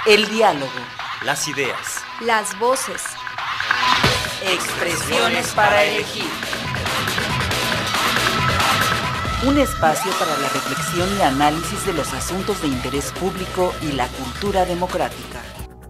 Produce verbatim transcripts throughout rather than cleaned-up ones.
El diálogo. Las ideas. Las voces. Expresiones para elegir. Un espacio para la reflexión y análisis de los asuntos de interés público y la cultura democrática.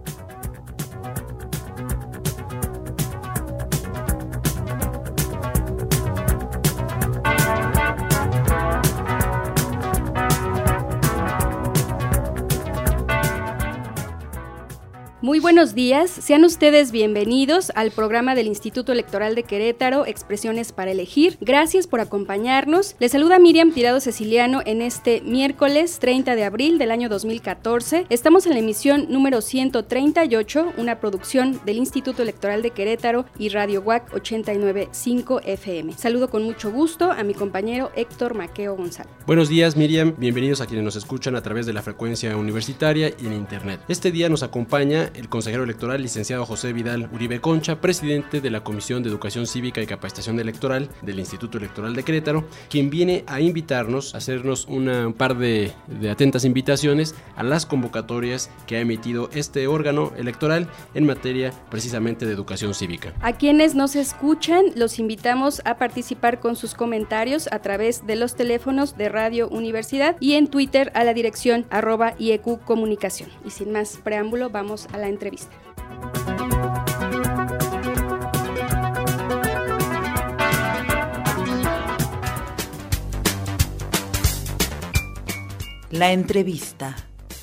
Muy buenos días, sean ustedes bienvenidos al programa del Instituto Electoral de Querétaro, Expresiones para Elegir. Gracias por acompañarnos. Les saluda Miriam Tirado Ceciliano en este miércoles treinta de abril del año dos mil catorce. Estamos en la emisión número ciento treinta y ocho, una producción del Instituto Electoral de Querétaro y Radio U A C ochenta y nueve punto cinco F M. Saludo con mucho gusto a mi compañero Héctor Maqueo González. Buenos días, Miriam. Bienvenidos a quienes nos escuchan a través de la frecuencia universitaria y en internet. Este día nos acompaña el consejero electoral, licenciado José Vidal Uribe Concha, presidente de la Comisión de Educación Cívica y Capacitación Electoral del Instituto Electoral de Querétaro, quien viene a invitarnos, a hacernos una, un par de, de atentas invitaciones a las convocatorias que ha emitido este órgano electoral en materia precisamente de educación cívica. A quienes nos escuchan, los invitamos a participar con sus comentarios a través de los teléfonos de Radio Universidad y en Twitter a la dirección arroba I E Q Comunicación. Y sin más preámbulo, vamos a la entrevista. La entrevista.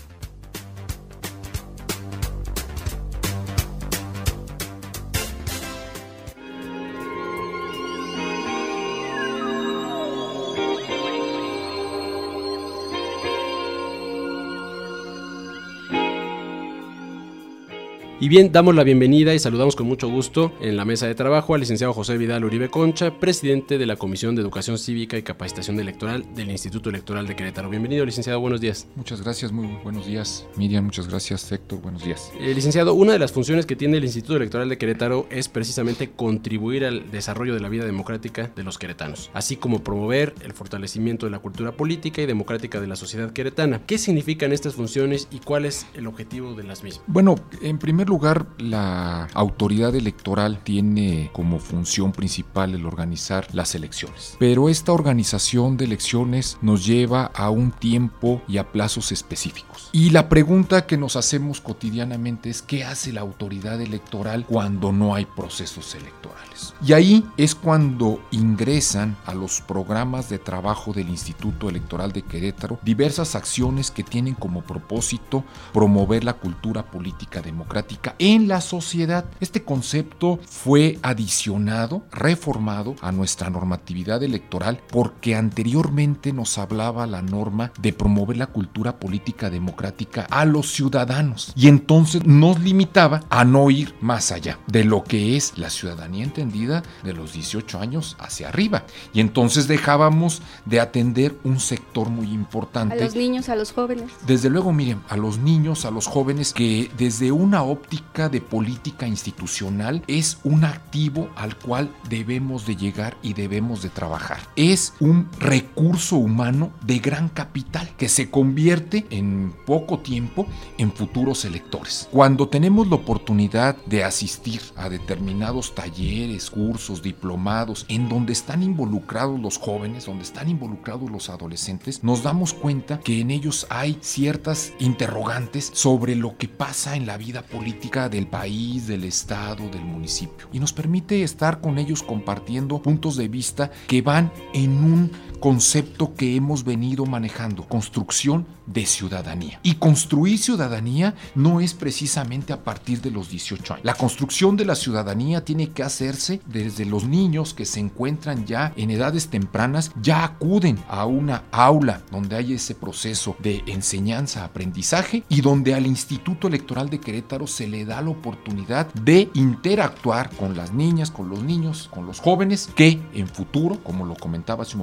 Y bien, damos la bienvenida y saludamos con mucho gusto en la mesa de trabajo al licenciado José Vidal Uribe Concha, presidente de la Comisión de Educación Cívica y Capacitación Electoral del Instituto Electoral de Querétaro. Bienvenido, licenciado, buenos días. Muchas gracias, muy buenos días, Miriam, muchas gracias, Héctor, buenos días. Eh, licenciado, una de las funciones que tiene el Instituto Electoral de Querétaro es precisamente contribuir al desarrollo de la vida democrática de los queretanos, así como promover el fortalecimiento de la cultura política y democrática de la sociedad queretana. ¿Qué significan estas funciones y cuál es el objetivo de las mismas? Bueno, en primer lugar, la autoridad electoral tiene como función principal el organizar las elecciones, pero esta organización de elecciones nos lleva a un tiempo y a plazos específicos. Y la pregunta que nos hacemos cotidianamente es ¿qué hace la autoridad electoral cuando no hay procesos electorales? Y ahí es cuando ingresan a los programas de trabajo del Instituto Electoral de Querétaro diversas acciones que tienen como propósito promover la cultura política democrática en la sociedad. Este concepto fue adicionado, reformado a nuestra normatividad electoral porque anteriormente nos hablaba la norma de promover la cultura política democrática a los ciudadanos y entonces nos limitaba a no ir más allá de lo que es la ciudadanía entendida de los dieciocho años hacia arriba y entonces dejábamos de atender un sector muy importante. A los niños, a los jóvenes. Desde luego, miren, a los niños, a los jóvenes que desde una óptica de política institucional es un activo al cual debemos de llegar y debemos de trabajar. Es un recurso humano de gran capital que se convierte en poco tiempo en futuros electores. Cuando tenemos la oportunidad de asistir a determinados talleres, cursos, diplomados, en donde están involucrados los jóvenes, donde están involucrados los adolescentes, nos damos cuenta que en ellos hay ciertas interrogantes sobre lo que pasa en la vida política del país, del estado, del municipio. Y nos permite estar con ellos compartiendo puntos de vista que van en un concepto que hemos venido manejando, construcción de ciudadanía. Y construir ciudadanía no es precisamente a partir de los dieciocho años. La construcción de la ciudadanía tiene que hacerse desde los niños que se encuentran ya en edades tempranas, ya acuden a una aula donde hay ese proceso de enseñanza-aprendizaje y donde al Instituto Electoral de Querétaro se le da la oportunidad de interactuar con las niñas, con los niños, con los jóvenes que en futuro, como lo comentaba hace un momento,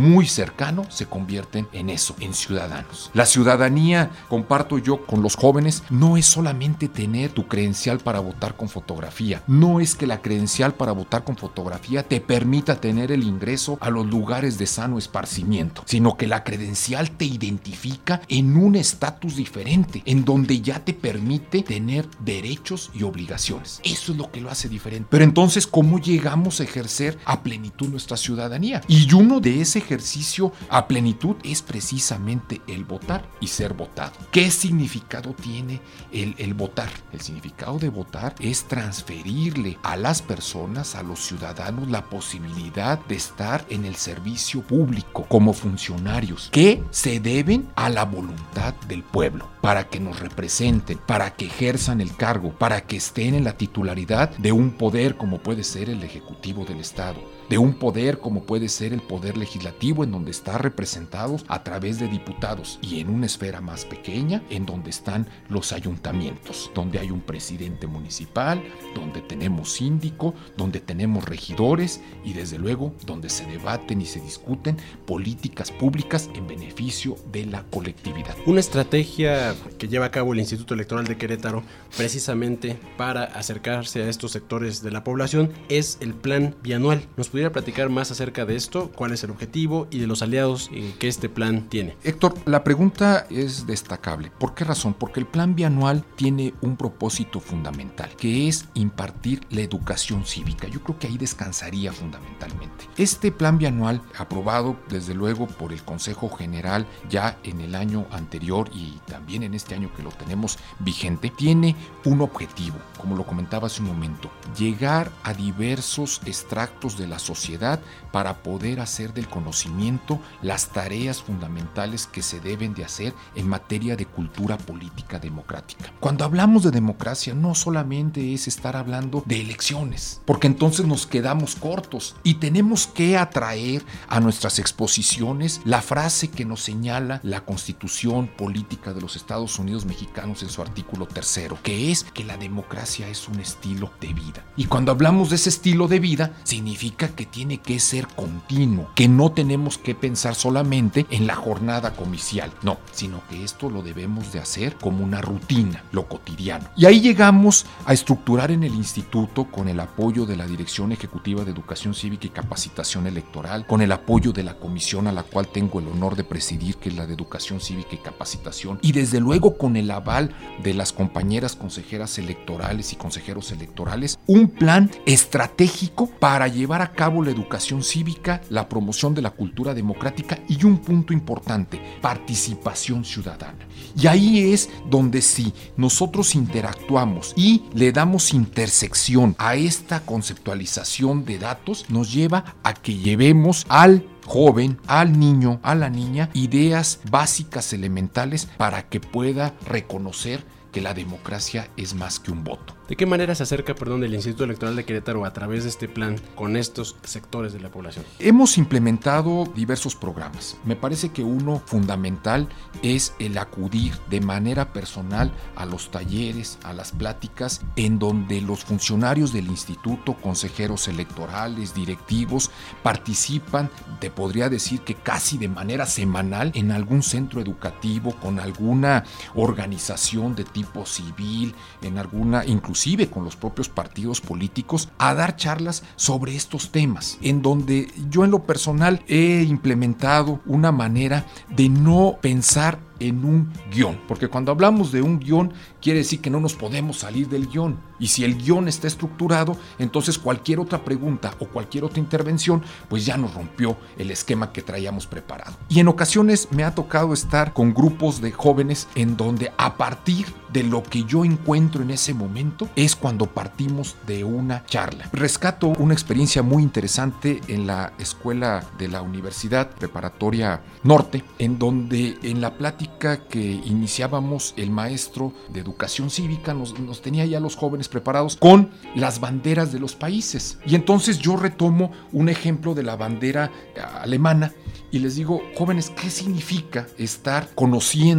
muy cercano se convierten en eso, en ciudadanos. La ciudadanía, comparto yo con los jóvenes, no es solamente tener tu credencial para votar con fotografía, no es que la credencial para votar con fotografía te permita tener el ingreso a los lugares de sano esparcimiento, sino que la credencial te identifica en un estatus diferente, en donde ya te permite tener derechos y obligaciones. Eso es lo que lo hace diferente. Pero entonces, ¿cómo llegamos a ejercer a plenitud nuestra ciudadanía? Y uno de ese ejercicio a plenitud es precisamente el votar y ser votado. ¿Qué significado tiene el, el votar? El significado de votar es transferirle a las personas, a los ciudadanos, la posibilidad de estar en el servicio público como funcionarios que se deben a la voluntad del pueblo, para que nos representen, para que ejerzan el cargo, para que estén en la titularidad de un poder como puede ser el Ejecutivo del Estado, de un poder como puede ser el Poder Legislativo, en donde está representados a través de diputados, y en una esfera más pequeña, en donde están los ayuntamientos, donde hay un presidente municipal, donde tenemos síndico, donde tenemos regidores y desde luego donde se debaten y se discuten políticas públicas en beneficio de la colectividad. Una estrategia que lleva a cabo el Instituto Electoral de Querétaro precisamente para acercarse a estos sectores de la población es el plan bianual. ¿Nos pudiera platicar más acerca de esto? ¿Cuál es el objetivo y de los aliados que este plan tiene? Héctor, la pregunta es destacable. ¿Por qué razón? Porque el plan bianual tiene un propósito fundamental, que es impartir la educación cívica. Yo creo que ahí descansaría fundamentalmente. Este plan bianual, aprobado desde luego por el Consejo General ya en el año anterior y también en este año que lo tenemos vigente, tiene un objetivo, como lo comentaba hace un momento: llegar a diversos extractos de la sociedad para poder hacer del conocimiento las tareas fundamentales que se deben de hacer en materia de cultura política democrática. Cuando hablamos de democracia, no solamente es estar hablando de elecciones, porque entonces nos quedamos cortos y tenemos que atraer a nuestras exposiciones la frase que nos señala la Constitución Política de los Estados Unidos Mexicanos en su artículo tercero, que es que la democracia es un estilo de vida. Y cuando hablamos de ese estilo de vida, significa que tiene que ser continuo, que no tenemos que pensar solamente en la jornada comicial, no, sino que esto lo debemos de hacer como una rutina, lo cotidiano. Y ahí llegamos a estructurar en el instituto, con el apoyo de la Dirección Ejecutiva de Educación Cívica y Capacitación Electoral, con el apoyo de la comisión a la cual tengo el honor de presidir, que es la de Educación Cívica y Capacitación, y desde luego con el aval de las compañeras consejeras electorales y consejeros electorales, un plan estratégico para llevar a cabo la educación cívica, la promoción de la cultura democrática y un punto importante, participación ciudadana. Y ahí es donde si nosotros interactuamos y le damos intersección a esta conceptualización de datos, nos lleva a que llevemos al joven, al niño, a la niña, ideas básicas elementales para que pueda reconocer que la democracia es más que un voto. ¿De qué manera se acerca, perdón, el Instituto Electoral de Querétaro a través de este plan con estos sectores de la población? Hemos implementado diversos programas. Me parece que uno fundamental es el acudir de manera personal a los talleres, a las pláticas, en donde los funcionarios del instituto, consejeros electorales, directivos, participan, te podría decir que casi de manera semanal, en algún centro educativo, con alguna organización de tipo civil, en alguna, inclusive con los propios partidos políticos, a dar charlas sobre estos temas, en donde yo en lo personal he implementado una manera de no pensar en un guión, porque cuando hablamos de un guión quiere decir que no nos podemos salir del guión, y si el guión está estructurado, entonces cualquier otra pregunta o cualquier otra intervención pues ya nos rompió el esquema que traíamos preparado. Y en ocasiones me ha tocado estar con grupos de jóvenes en donde a partir de lo que yo encuentro en ese momento es cuando partimos de una charla. Rescato una experiencia muy interesante en la escuela de la Universidad Preparatoria Norte, en donde en la plática que iniciábamos, el maestro de educación cívica nos, nos tenía ya los jóvenes preparados con las banderas de los países. Y entonces yo retomo un ejemplo de la bandera alemana y les digo: jóvenes, ¿qué significa estar conociendo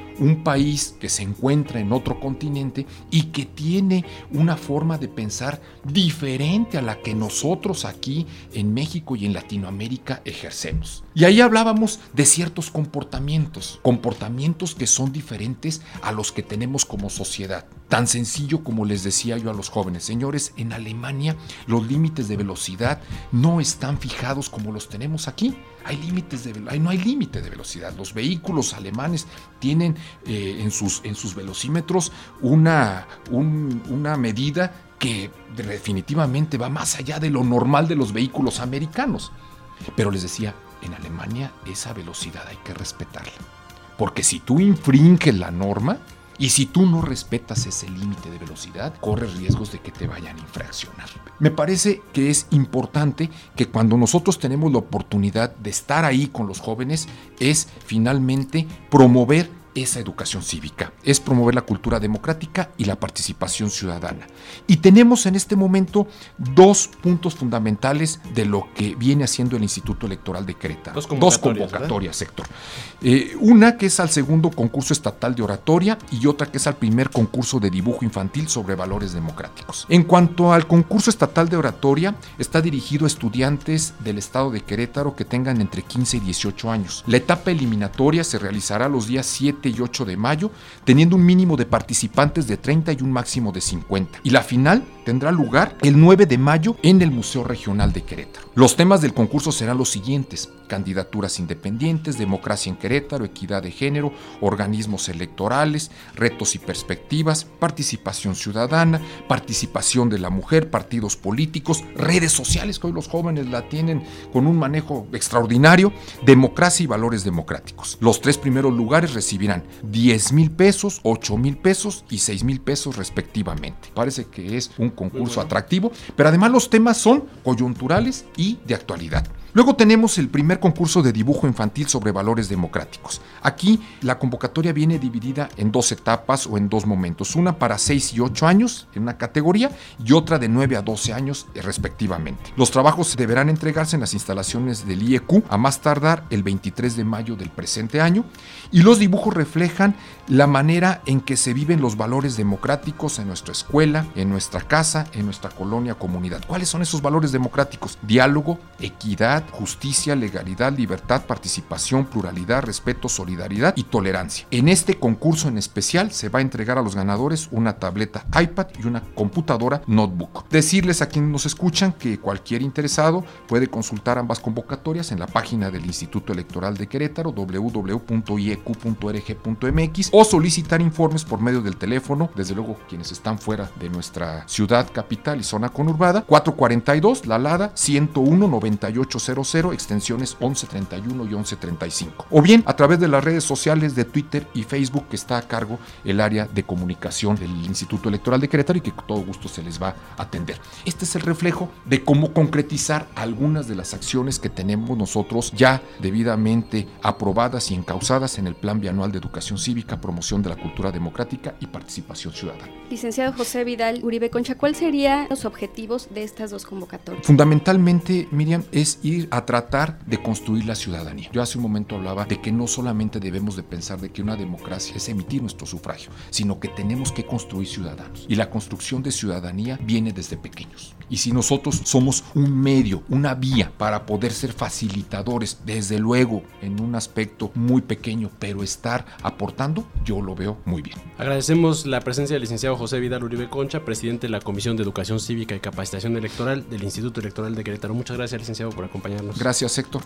un país que se encuentra en otro continente y que tiene una forma de pensar diferente a la que nosotros aquí en México y en Latinoamérica ejercemos. Y ahí hablábamos de ciertos comportamientos, comportamientos que son diferentes a los que tenemos como sociedad. Tan sencillo como les decía yo a los jóvenes, señores, en Alemania los límites de velocidad no están fijados como los tenemos aquí. Hay límites de velocidad, no hay límite de velocidad. Los vehículos alemanes tienen eh, en, sus, en sus velocímetros una, un, una medida que definitivamente va más allá de lo normal de los vehículos americanos. Pero les decía, en Alemania esa velocidad hay que respetarla. Porque si tú infringes la norma, y si tú no respetas ese límite de velocidad, corres riesgos de que te vayan a infraccionar. Me parece que es importante que cuando nosotros tenemos la oportunidad de estar ahí con los jóvenes, es finalmente promover esa educación cívica, es promover la cultura democrática y la participación ciudadana. Y tenemos en este momento dos puntos fundamentales de lo que viene haciendo el Instituto Electoral de Querétaro. Dos convocatorias, dos convocatorias Héctor. Eh, una que es al segundo concurso estatal de oratoria y otra que es al primer concurso de dibujo infantil sobre valores democráticos. En cuanto al concurso estatal de oratoria, está dirigido a estudiantes del estado de Querétaro que tengan entre quince y dieciocho años. La etapa eliminatoria se realizará los días siete y ocho de mayo, teniendo un mínimo de participantes de treinta y un máximo de cincuenta. Y la final tendrá lugar el nueve de mayo en el Museo Regional de Querétaro. Los temas del concurso serán los siguientes: candidaturas independientes, democracia en Querétaro, equidad de género, organismos electorales, retos y perspectivas, participación ciudadana, participación de la mujer, partidos políticos, redes sociales, que hoy los jóvenes la tienen con un manejo extraordinario, democracia y valores democráticos. Los tres primeros lugares recibirán diez mil pesos, ocho mil pesos y seis mil pesos respectivamente. Parece que es un concurso bueno. atractivo, pero además los temas son coyunturales y de actualidad. Luego tenemos el primer concurso de dibujo infantil sobre valores democráticos. Aquí la convocatoria viene dividida en dos etapas o en dos momentos, una para seis y ocho años en una categoría y otra de nueve a doce años respectivamente. Los trabajos deberán entregarse en las instalaciones del I E Q a más tardar el veintitrés de mayo del presente año y los dibujos reflejan la manera en que se viven los valores democráticos en nuestra escuela, en nuestra casa, en nuestra colonia, comunidad. ¿Cuáles son esos valores democráticos? Diálogo, equidad, justicia, legalidad, libertad, participación, pluralidad, respeto, solidaridad y tolerancia. En este concurso en especial se va a entregar a los ganadores una tableta iPad y una computadora notebook. Decirles a quienes nos escuchan que cualquier interesado puede consultar ambas convocatorias en la página del Instituto Electoral de Querétaro, doble u doble u doble u punto i e q punto r g punto m x, o solicitar informes por medio del teléfono, desde luego quienes están fuera de nuestra ciudad capital y zona conurbada, cuatro cuarenta y dos, La Lada, ciento uno, noventa y ocho cero cero, extensiones once treinta y uno y once treinta y cinco. O bien a través de las redes sociales de Twitter y Facebook, que está a cargo el área de comunicación del Instituto Electoral de Querétaro y que con todo gusto se les va a atender. Este es el reflejo de cómo concretizar algunas de las acciones que tenemos nosotros ya debidamente aprobadas y encausadas en el Plan Bianual de Educación Cívica, Promoción de la Cultura Democrática y Participación Ciudadana. Licenciado José Vidal Uribe Concha, ¿cuáles serían los objetivos de estas dos convocatorias? Fundamentalmente, Miriam, es ir a tratar de construir la ciudadanía. Yo hace un momento hablaba de que no solamente debemos de pensar de que una democracia es emitir nuestro sufragio, sino que tenemos que construir ciudadanos. Y la construcción de ciudadanía viene desde pequeños. Y si nosotros somos un medio, una vía para poder ser facilitadores, desde luego en un aspecto muy pequeño, pero estar aportando, yo lo veo muy bien. Agradecemos la presencia del licenciado José Vidal Uribe Concha, presidente de la Comisión de Educación Cívica y Capacitación Electoral del Instituto Electoral de Querétaro. Muchas gracias, licenciado, por acompañarnos. Gracias, Héctor.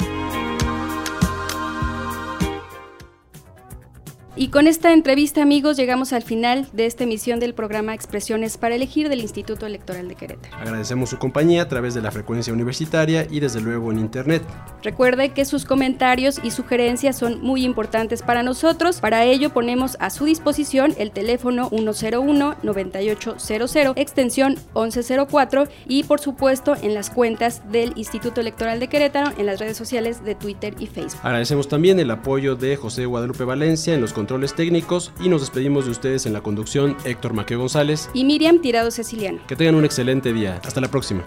Y con esta entrevista, amigos, llegamos al final de esta emisión del programa Expresiones para Elegir del Instituto Electoral de Querétaro. Agradecemos su compañía a través de la frecuencia universitaria y desde luego en internet. Recuerde que sus comentarios y sugerencias son muy importantes para nosotros. Para ello ponemos a su disposición el teléfono uno cero uno, noventa y ocho cero cero, extensión once cero cuatro y por supuesto en las cuentas del Instituto Electoral de Querétaro en las redes sociales de Twitter y Facebook. Agradecemos también el apoyo de José Guadalupe Valencia en los controles técnicos y nos despedimos de ustedes en la conducción Héctor Maqueo González y Miriam Tirado Ceciliano. Que tengan un excelente día. Hasta la próxima.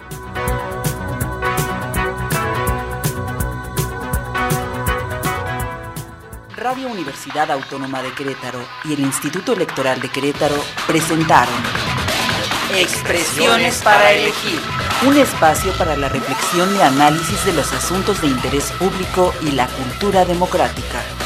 Radio Universidad Autónoma de Querétaro y el Instituto Electoral de Querétaro presentaron Expresiones para elegir, un espacio para la reflexión y análisis de los asuntos de interés público y la cultura democrática.